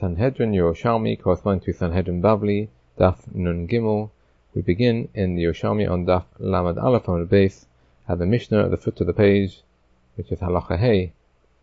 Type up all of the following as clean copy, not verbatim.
Sanhedrin Yerushalmi corresponding to Sanhedrin Bavli, Daf Nun Gimel. We begin in the Yerushalmi on Daf Lamed Aleph on the base, at the Mishnah at the foot of the page, which is Halacha Hey.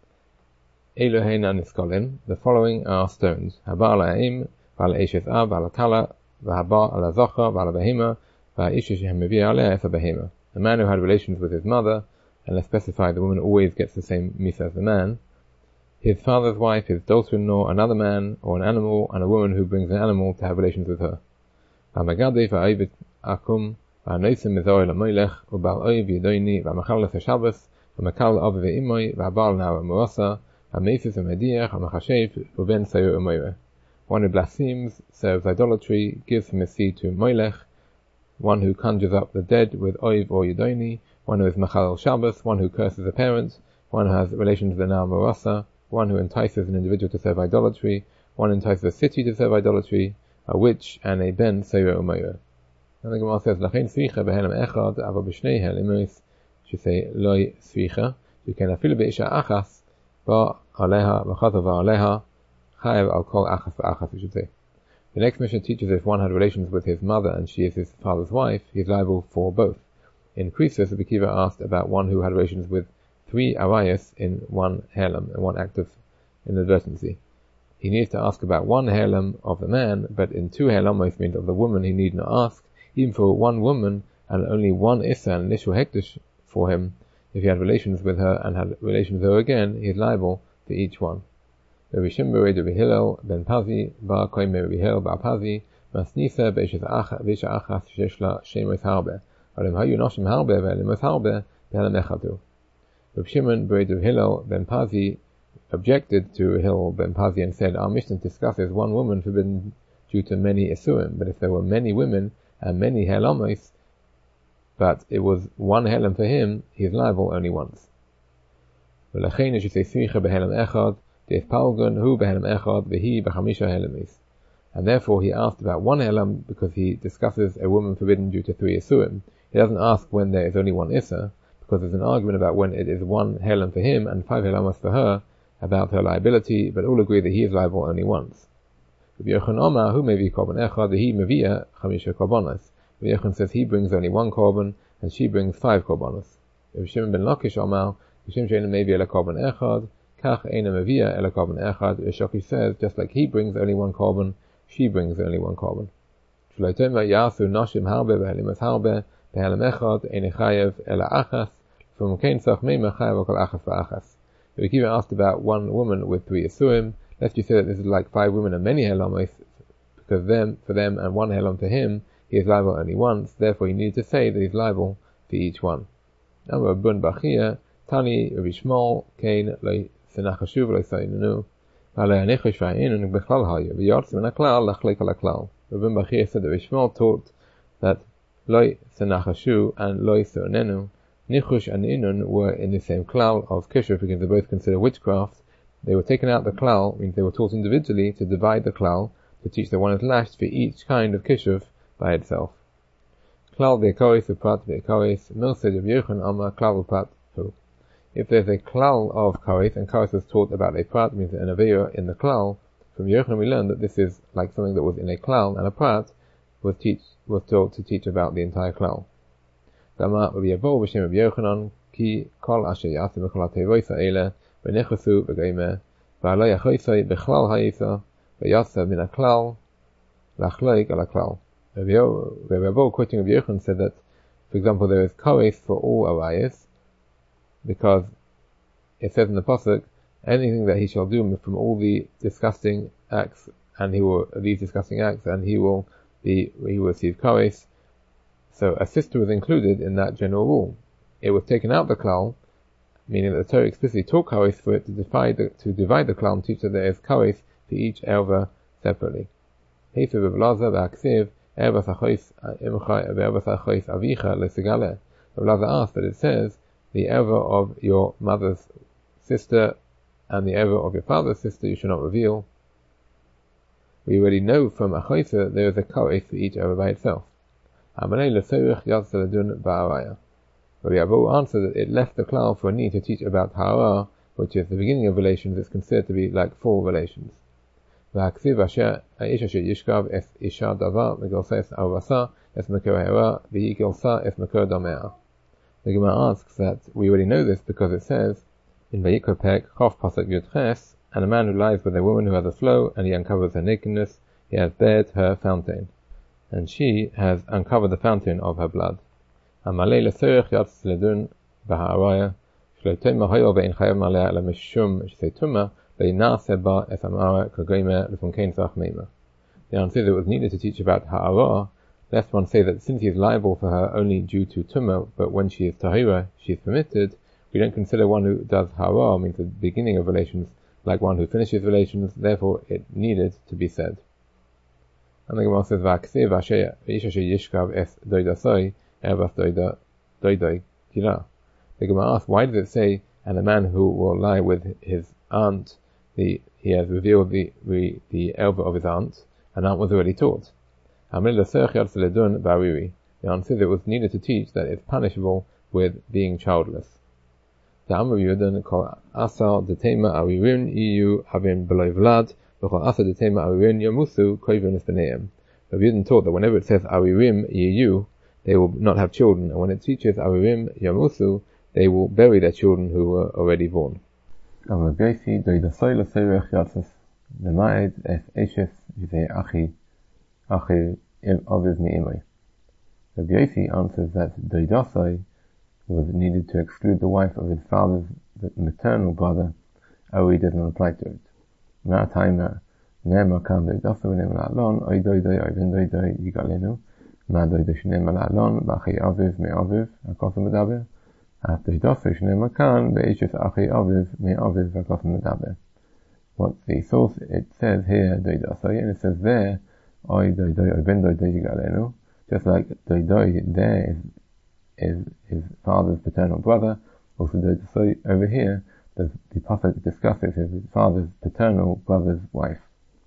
Eloheina Niskolim. The following are stones: Haba ala Ha'im, V'ala Eshes Ab, V'ala Kala, V'haba ala Zocha, V'ala Behema, V'a'isha she'hamevia aleh efa Behema. A man who had relations with his mother, and let's specify the woman always gets the same misa as the man, his father's wife, his daughter-in-law, another man, or an animal, and a woman who brings an animal to have relations with her. V'amagade v'a'ivet akum, v'anosim mizor l'moilech, u'bal oiv yidoini, v'amachal l'seshabas, v'makal l'ave v'imoy, v'abal na'ar mu'asa, v'amefis v'mediach, v'amachashev, u'ben sayo u'moyre. One who blasphemes, serves idolatry, gives from his seed to Moilech, one who conjures up the dead with oiv or yidoini, one who is machal Shabbos, one who curses a parent, one who has relations with the na'ar mu'asa, one who entices an individual to serve idolatry, one entices a city to serve idolatry, a witch, and a ben seira umayra. And the Gemara says, Lachein svicha behelem echad, ava b'shnei helemos, should say, loy svicha, you can afilu be'isha achas, ba aleha, v'chata va'aleha, chayev al kol achas va'achas, we should say. The next mission teaches if one had relations with his mother and she is his father's wife, he is liable for both. In Krisus, the Kiva asked about one who had relations with 3 arayas in 1 helam, and 1 act of inadvertency. He needs to ask about 1 helam of the man, but in 2 helamos means of the woman he need not ask, even for 1 woman, and only 1 issa and initial hektish for him. If he had relations with her and had relations with her again, he is liable for each one. Rabbi Shimon Rabbi Hillel ben Pazi, bar koim Rabbi Hillel bar Pazi, masnisa be'isha achas sheshla shemos harbe, alim hayu noshim harbe ve'elimos harbe be'elim echadu. Rabbi Shimon Rabbi Hillel ben Pazi objected to Hillel ben Pazi and said, our Mishnah discusses 1 woman forbidden due to many isurim, but if there were many women and many helamos, but it was 1 helam for him, he is liable only once. V'lachein you should say svicha behelam echad, de'ef palgun hu behelam echad, v'hi b'chamisha helamis. And therefore he asked about 1 helam because he discusses a woman forbidden due to 3 isurim. He doesn't ask when there is only 1 issa, because there's an argument about when it is 1 helam for him and 5 helamos for her, about her liability, but all agree that he is liable only once. Rabbi Yochanan Omar, who may be korban echad, he mevia chamisha korbanos. Rabbi Yochanan says he brings only 1 korban, and she brings 5 korbanos. Rabbi Shimon ben Lakish Omar, Shimon she'ena mevia ela korban echad, kach eina mevia ela korban echad. Rishoki says, just like he brings only 1 korban, she brings only 1 korban. Shloi tomer yasu noshim harbe behelimos harbe behelim echad eina chayev ela achas. From Kain Sach Meimah Chayav Kol Achas V'Achas. If we asked about 1 woman with 3 isurim, lest you say that this is like 5 women and many helamos, because for them and 1 helam for him, he is liable only once. Therefore, you need to say that he is liable for each one. Now, Rabbun Bachia, Tani Rabbi Shmuel, Kain Lo Senachashuv Lo Sainunu, V'alei Anichush V'Ha'inun B'Chlal Hayu V'Yartz Min HaKlal L'Chlek Al HaKlal. Rabbun Bachia said that Rabbi Shmuel taught that Lo Senachashu and Lo Sainunu, Nichush and Inun were in the same klal of kishuv because they both consider witchcraft. They were taken out the klal, means they were taught individually to divide the klal, to teach that one is lashed for each kind of kishuv by itself. Klal v'ekaris v'prat v'ekaris, milsed of Yochanan Amar klal v'prat hu. If there's a klal of karis, and karis was taught about a prat, means an avera in the klal, from Yochanan we learned that this is like something that was in a klal, and a prat was taught to teach about the entire klal. Dama Rabbi Yavo b'shem Rabbi Yochanan ki kol asher yasim b'chol ha'tevois ha'ele v'nechasu v'goyme v'alo yachoisoi b'chlal ha'isa v'yatsav min ha'klal l'achloik al ha'klal. Rabbi Yavo, quoting Rabbi Yochanan, said that, for example, there is kares for all arayas, because it says in the pasuk, anything that he shall do from all the disgusting acts, and he will receive kares. So a sister was included in that general rule. It was taken out the klal, meaning that the Torah explicitly taught kares for it to divide the klal and teach that there is kares for each erva separately. Rav Laza asked that it says the erva of your mother's sister and the erva of your father's sister you should not reveal. We already know from Achoisa there is a kares for each erva by itself. Rabbi Abu answered that it left the klal for a need to teach about ha'ara, which is the beginning of relations. It's considered to be like full relations. והכתיב האיש אשר ישכב את אישה דבר וגרסה את אהובתה את מקור ההרה והיא גרסה את מקור דמיה. The Gemara asks that we already know this because it says in Vayikra Perek Chof Pasuk Yud Ches, and a man who lies with a woman who has a flow and he uncovers her nakedness, he has bared her fountain, and she has uncovered the fountain of her blood. Amalei leserech yatz ledun b'ha'araya shlo tema hoyo ve'in chayav malea la mishum sheituma ve'inaseh ba es amara k'goymer l'funkein tzach meima. The answer that it was needed to teach about ha'ara, lest one say that since he is liable for her only due to tumah, but when she is tahira, she is permitted, we don't consider one who does ha'ara, means the beginning of relations, like one who finishes relations, therefore it needed to be said. And the Gemara says, "Va'ksiv asher asher yishkav es doidasoi ervas doidoi kila." The Gemara asks, why does it say, and a man who will lie with his aunt, he has revealed the elva of his aunt, and aunt was already taught. The answer is it was needed to teach that it's punishable with being childless. The Amr Yudan called Asar Detema Awirin EU having below Vlad, because Asar Detema Awirin Yamusu Koivin is the name. Rabbi Yudan taught that whenever it says Awirim EU, they will not have children, and when it teaches Awirim Yamusu, they will bury their children who were already born. Rabbi Yossi answers that Doidasai was needed to exclude the wife of his father's maternal brother, or he does not apply to it. Ma'atayma ne'ema kan Doidasai v'ne'ema la'alon, oy doidoi oy v'en doidoi yigalenu, ma doidoi shne'ema la'alon, ba'achei aviv me'aviv, ha'kosu medaber, at Doidasai shne'ema kan, be'eshes achei aviv me'aviv, ha'kosu medaber. What's the source? It says here Doidasai, and it says there, oy doidoi oy v'en doidoi yigalenu, just like doidoi there is his father's paternal brother, also doidasoi over here, the pasuk discusses his father's paternal brother's wife.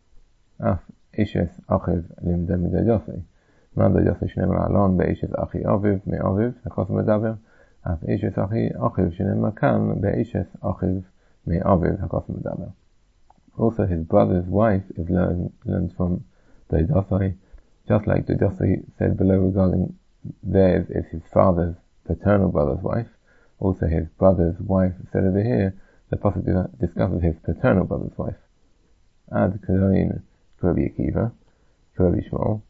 Af ishes achiv limdem doidasoi. Ma doidasoi shne'ema la'alon be'ishes achi aviv me'aviv, ha'kos medaber. Af ishes achi achiv shne'ema kan be'ishes achiv me'aviv, ha'kos medaber. Also his brother's wife is learned from doidasoi, just like Doidasoi said below regarding theirs is his father's paternal brother's wife. Also his brother's wife said over here, the pasuk discusses his paternal brother's wife. Ad Kadoin Rabbi Akiva, Rabbi Shmuel,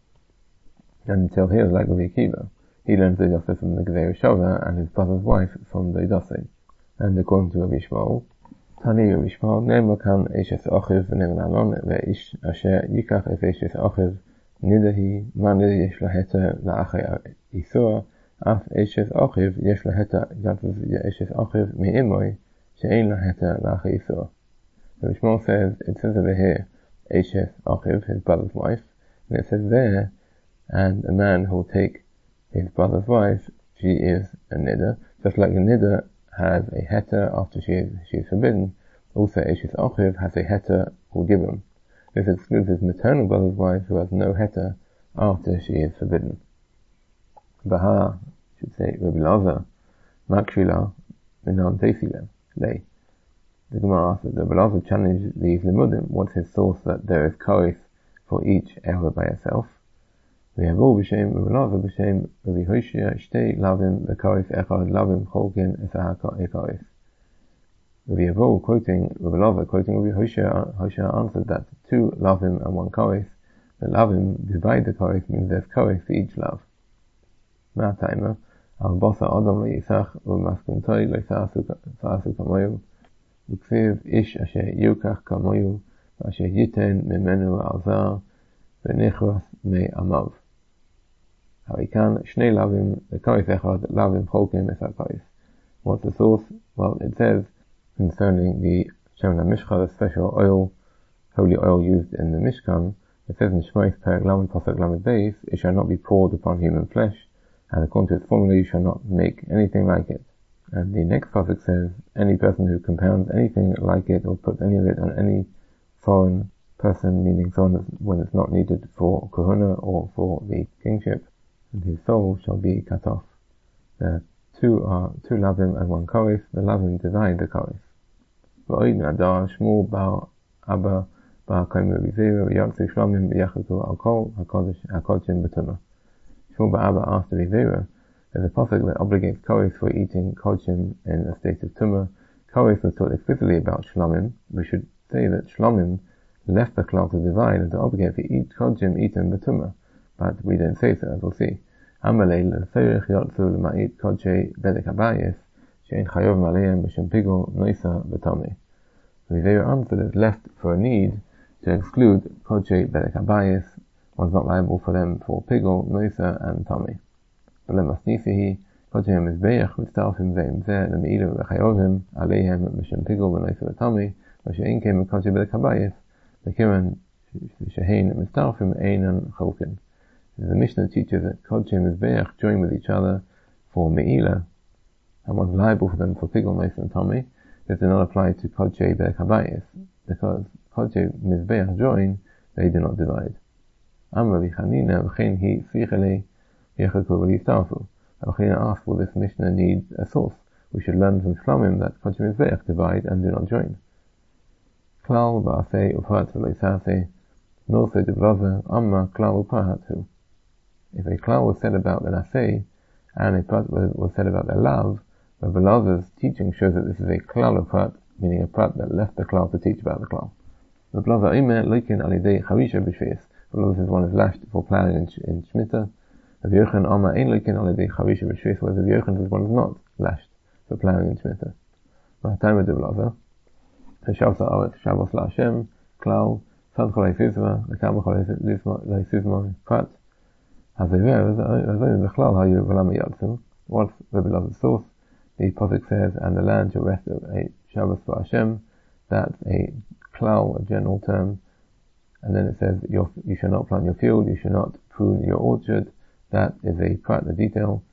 and until here like Rabbi Akiva, he learns Doidasoi from the Gevei Shava and his brother's wife from Doidasoi. And according to Rabbi Shmuel, Tani Rabbi Shmuel, Ne'ema kan eshes achiv v'ne'ema la'alon ve'ish asher yikach es eshes achiv nidahi ma nida yesh laheta la'achei isur af eshes achiv yesh laheta yatz eshes achiv me'imoy she'ein laheta la'achei isur. Rabbi Shmuel says, it says over here eshes achiv, his brother's wife, and it says there, and a man who will take his brother's wife, she is a nida, just like a nida has a heter after she is forbidden, also eshes achiv has a heter gibum. This excludes his maternal brother's wife who has no heter after she is forbidden. Baha should say Rabbi Lazar, Makshila, Minan Tesilem, Lay. The Gemara asks that Rabbi Lazar challenged these limudim. What's his source that there is koris for each erva by itself? We have all b'shem Rabbi Lazar b'shem Rabbi Hoshea shtei lavim v'koris echad lavim cholkin esahaka ekoris. Rabbi Yavol quoting Rabbi Lazar, quoting Rabbi Hoshea answered that 2 lavim and 1 koris. The lavim divide the koris means there's koris for each lav. Ma'atayma al bosa adam lo yisach u'maskuntoi lo yisa'asu kamoyu u'ksiv ish asher yukach kamoyu asher yiten memenu alzar v'nechras me amav. Harikan shnei lavim the koris echad lavim cholkim esah koris. What's the source? Well, it says concerning the Shemen HaMishcha, the special oil, holy oil used in the Mishkan, it says in Shmois Perek Lamed Pasuk Lamed Beis, it shall not be poured upon human flesh, and according to its formula you shall not make anything like it. And the next pasuk says, any person who compounds anything like it or puts any of it on any foreign person, meaning someone when it's not needed for kahuna or for the kingship, and his soul shall be cut off. The 2 lavim and 1 koris. The lavim divide the koris. V'oid nadar Shmuel bar Abba והקיימו בזירה, ויוצא שלמים ויחלקו על כל הקודשים בטומאה. Shmuel Ba'aba after Vizera, there's a pasuk that obligates Koris for eating kodshim in a state of tumah. Koris was taught explicitly about Shlomim. We should say that Shlomim left the klal to divide and to obligate to eat kodshim eaten b'tumah, but we don't say so, as we'll see. Amalei l'ferich yotzu l'ma'it kodshei bedek habayis she'en chayov maleim b'shem pigul noisa b'tomei. Vizera answered that it's left for a need to exclude kodshei bedek habayis. One's not liable for them for pigul, noisa, and tomei. V'lemasnisihi kodshei mizbeach mitztarfim zeim zeh l'me'ilu v'chayovim aleihem b'shem pigul v'noisa v'tomei v'she'en kem kodshei bedek habayis l'kiran she'hein mitztarfim einan cholkin. The Mishnah teaches that kodshei mizbeach join with each other for me'ilah, and one's liable for them for pigul, noisa, and tomei. This does not apply to kodshei bedek habayis, because kodshei mizbeach join, they do not divide. Amar Chanina v'chein hi svichele yechakul v'yiftarfu. Chanina asked, will this Mishnah need a source? We should learn from Shlomim that kodshei mizbeach divide and do not join. Klal ba'aseh u'prat v'loisaseh norse devlaza amma klal u'prat hu. If a klal was said about an aseh and a prat was said about a lav, the Velazer's teaching shows that this is a klal u'prat, meaning a prat that left the klal to teach about the klal. The Blaza Imer loikin alidei chavisha b'shvius. This is one is lashed for plowing in Shemitah. Rabbi Yochanan Amar ein loikin alidei chavisha b'shvius, whereas Rabbi Yochanan says one is not lashed for plowing in Shemitah. Ma'atayim de Blaza Shabbos ha'aretz Shabbos la'Hashem klal sad cholei sizma lekam cholei sizma prat hazayver azayim b'chlal hayu v'lam yaltzim. What's Rabbi Lazar's source? The pasuk says, and the land shall rest of a Shabbos for Hashem. That's a klal, a general term. And then it says, you shall not plant your field, you shall not prune your orchard. That is a prat, a detail.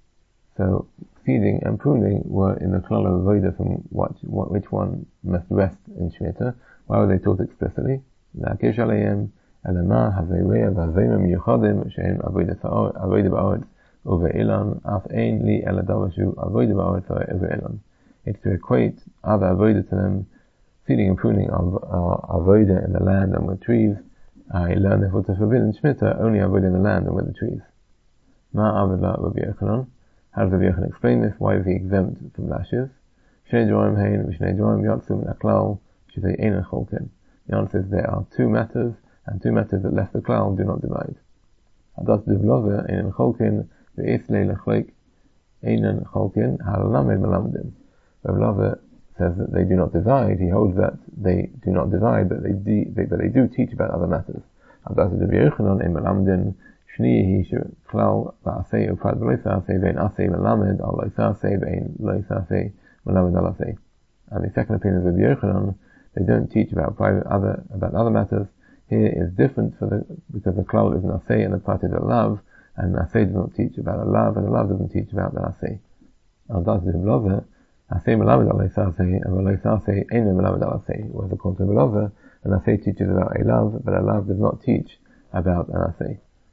So, seeding and pruning were in the klal of avodah from which one must rest in Shemitah. Why were they taught explicitly? La'akish aleihem elama hazeireya v'hazeimim yuchadim she'en avodah ba'aretz over ilan af ein li eladavashu avodah ba'aretz over ilan. It's to equate other avodah to them. Seeding and pruning of avodah in the land and with trees. I learned therefore to forbid in Shemitah only avodah in the land and with the trees. Ma avadla Rabbi Yochanan. How does Rabbi Yochanan explain this? Why is he exempt from lashes? Shnei dvarim hein v'shnei dvarim yatzu min haklal shezei einan cholken. The answer is there are two matters, and two matters that left the klal do not divide. Adas devloza einan cholken ve'eslei lechleik einan cholken halamed melamdim. Devloza says that they do not divide. He holds that they do not divide, but they do teach about other matters. Adas Rabbi Yochanan in melamdin shnihi klal ba'aseh u'prat v'loisaseh ve'en aseh melamed al loisaseh ve'en loisaseh melamed al aseh. And the second opinion of Rabbi Yochanan, they don't teach about other matters. Here is different because the klal is an aseh and the prat is a lav, and the aseh does not teach about a lav, and the lav doesn't teach about the aseh. Adas Rabbi Aseh melamed al loisaseh and loisaseh ein melamed al aseh. Whereas according to Rabbi an aseh teaches about a lav, but a lav does not teach about an aseh.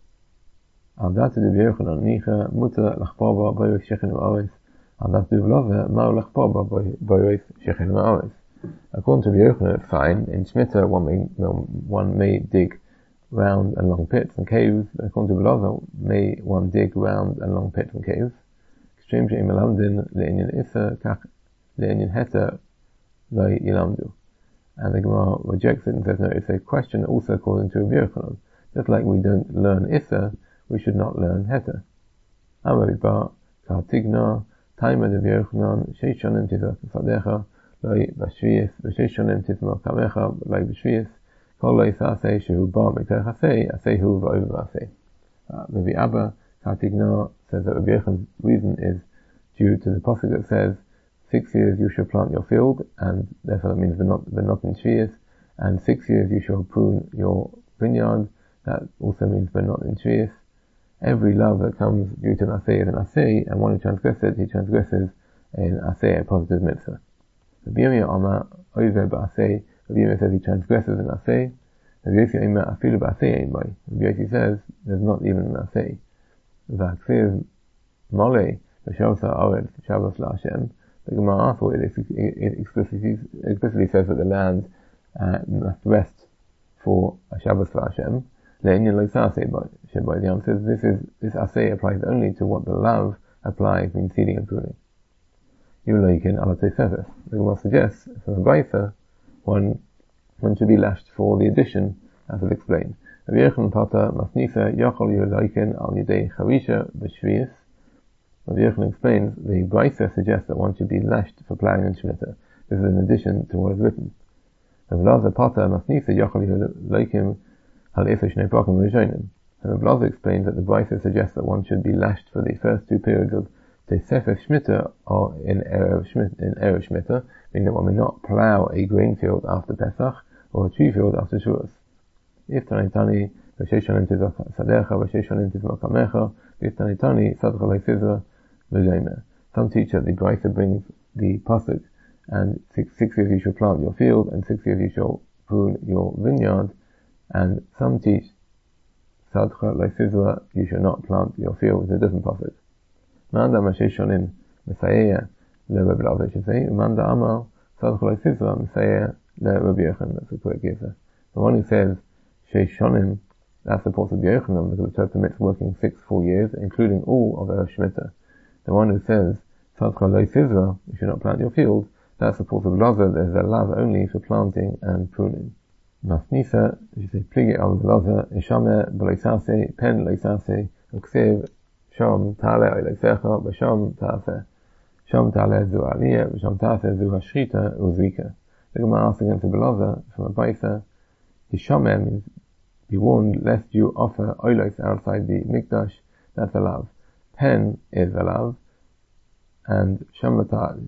Al dat Rabbi Yochanan nicha muter lachpor b'ois shechin ma'oris. Al dat Rabbi Lazar ma'u lachpor b'ois shechin ma'oris. According to Rabbi Yochanan, it's fine. In Shemitah, one may dig round and long pits and caves. According to Rabbi Lazar, may one dig round and long pits and caves. Extreme she'im melamdin le'inyan issa kach le'inyan heter lo yilamdu. And the Gemara rejects it and says no, it's a question also according to Rabbi Yochanan. Just like we don't learn issa, we should not learn heter. Amar Bar Kartigna Taima Rabbi Yochanan Sheishonim Tizak Sadecha Loi Bashvius V'Sheishonim Tizmak Kamecha Loi Bashvius Kol Loi Saseh Shehu Bar Mikach Aseh Asehu V'Over Aseh. Rabbi Abba Kartigna says that Rabbi Yochanan's reason is due to the pasuk that says 6 years you shall plant your field, and therefore that means we're not in Shvius, and 6 years you shall prune your vineyard. That also means we're not in Shvius. Every love that comes due to an aseh is an aseh, and when he transgresses in aseh, a positive mitzvah. Rabbi Yirmiyah Amar Oiver ba'aseh. Rabbi Yirmiyah says he transgresses an aseh. Rabbi Yossi Amar afilu ba'aseh ein by. Rabbi Yossi says there's not even an aseh. V'aksiv molei v'shavos ha'aretz Shabbos la'Hashem. The Gemara after it explicitly says that the land must rest for a Shabbos for Hashem, le'inyan lo saseh, by the answer this aseh applies only to what the lav applies in seeding and pruning. You loikin ala tosefes. The Gemara suggests from the Baisa, one should be lashed for the addition, as I've explained. Rabbi Yochanan Pata Masnisa Yachol Yoloikin al Yidei Charisha B'Shvius. Rabbi Yochanan explains the Baisa suggests that one should be lashed for plowing and Shemitah. This is an addition to what is written. Rabbi Lazar Pata Masnisa Yachol Yoloikin al Isa Shnei Prakim Rishonim. And Rabbi Lazar explains that the Baisa suggests that one should be lashed for the first two periods of Tosefes Shemitah or in Erev Shemitah, meaning that one may not plow a grain field after Pesach or a tree field after Shavuos. If Tanitani v'sheish shanim tizach sadecha v'sheish shanim tizmak kamecha, if Tanitani sadcha le'sizra v'zaymer. Some teach that the Brisa brings the pasuk, and 6 years you shall plant your field, and 6 years you shall prune your vineyard, and some teach sadcha le'sizra, you shall not plant your field. It's a different pasuk. Manda v'sheish shanim mesayeh le'Reb Lazar should say, Manda amal sadcha le'sizra mesayeh le'Reb Yochanan. That's a correct answer. The one who says Sheishonim, that's the port of Yochanan, because the Torah permits working 6 full years, including all of Erev Shemitah. The one who says, Sadcha lo sizra, you should not plant your field, that's the port of Lazar, there's a lav only for planting and pruning. Masnisa, you say, Pligi al Lazar, Ishame, B'leisase, Pen leisase, Uksiv, Shom, Tale, Oileisecha, B'Shom, Ta'aseh. Shom, Tale, Zu Aliyah, B'Shom, Ta'aseh, Zu Hashrita, Uzvika. The Gemara asks against the Belazar, from a Baisa, Hishameh means be warned lest you offer oilos outside the mikdash. That's a lav. Pen is a lav, and sham tale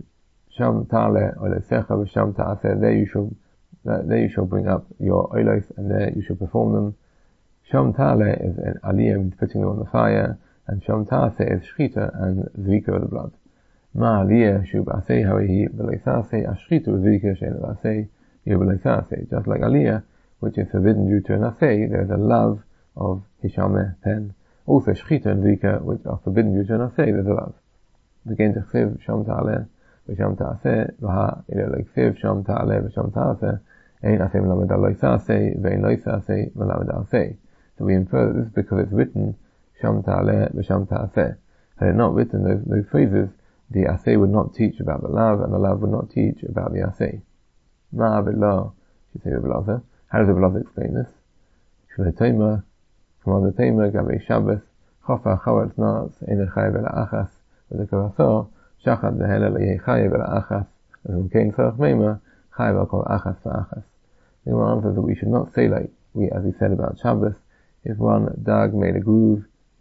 oilosecha v'sham ta'aseh. There you shall bring up your oilos, and there you shall perform them. Sham tale is an aliyah, means putting them on the fire, and sham ta'aseh is shchita and zvika of the blood. Ma aliyah shu b'aseh hawehi v'leisaseh ashchita v'zvika she'en b'aseh yu v'leisaseh. Just like aliyah, which is forbidden due to an aseh, there is a lav of hishameh, pen. Also shchita and zika, which are forbidden due to an aseh, there is a lav. Again, t'chsiv sham ta'aleh v'sham ta'aseh, v'ha l'chsiv sham ta'aleh v'sham ta'aseh, ein aseh melamed al loisaseh, v'ein loisaseh melamed al aseh. So we infer that this is because it's written sham ta'aleh v'sham ta'aseh. Had it not written those phrases, the aseh would not teach about the lav, and the lav would not teach about the aseh. Ma'abillah, should say Rabbi Lazar. How does the Belazar explain this? Shulei Tomer, Commander Tomer, Gabei Shabbos, Chofa Chavetz Nas, Ein Chayev Ela Achas, V'Zekavaso, Shachat V'Hela L'Yeh Chayev Ela Achas, V'Zemkein Tzorach Meima, Chayev Al Kol Achas V'Achas. The Gemara answers that we should not say like as we said about Shabbos, if one dag made a groove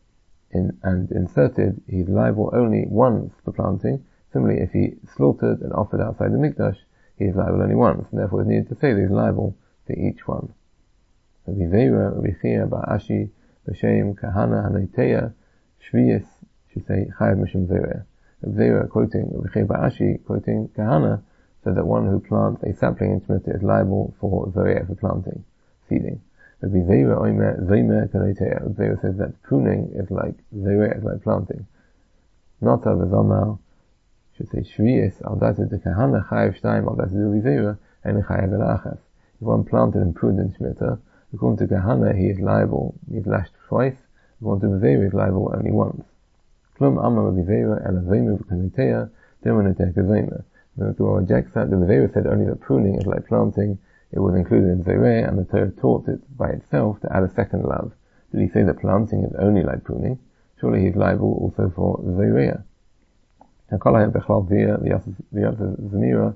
and inserted, he's liable only once for planting. Similarly, if he slaughtered and offered outside the mikdash, he is liable only once, and therefore it's needed to say that he's liable to each one. Rabbi Zeira, Rabbi Chia, Ba'ashi, B'Shem, Kahana, Hanoiteya, Shvius, should say, Chayav Mishum Zeira. Rabbi Zeira, quoting Rabbi Chia Ba'ashi, quoting Kahana, said that one who plants a sapling in Shemitah is liable for Zeira, for planting, seeding. Rabbi Zeira, Oimer, Zeimer, Kanoiteya. Rabbi Zeira says that pruning is like Zeira, is like planting. Nata V'Zomar, should say, Shvius, Al Data de Kahana, Chayav Shtayim, Al Data de Rabbi Zeira, and Chayav Ela Achas. If one planted and pruned in Shemitah, according to Kahana, he is liable, he is lashed twice. According to Rabbi Zeira, he is liable only once. Klum Amma Rabbi Zeira, Ela Zeimer V'Kanoiteya, Demonoteya Kazeimer. The Torah rejects that. The Rabbi Zeira said only that pruning is like planting. It was included in Zeira, and the Torah taught it by itself to add a second lav. Did he say that planting is only like pruning? Surely he is liable also for Zeira. Hakolahem Bechlal Zia, the Yatz Zemira,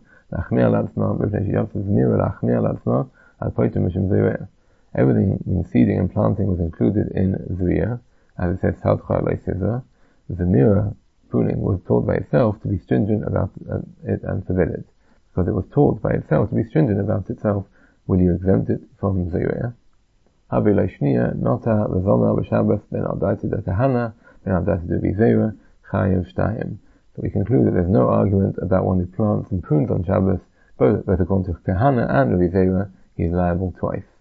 everything in seeding and planting was included in Zriya, as it says, Sadcha Leisizra. The Zemira, pruning, was taught by itself to be stringent about it and forbid it. Because it was taught by itself to be stringent about itself, will you exempt it from Zriya? Habi Leishniya, Nota, V'Zomar, V'Shabbos, Ben Adaita de Kahana, Ben Adaita de V'Zeira, Chayev Shtayim. So we conclude that there's no argument about one who plants and prunes on Shabbos, both according to Kahana and Rabbi Zeira, he is liable twice.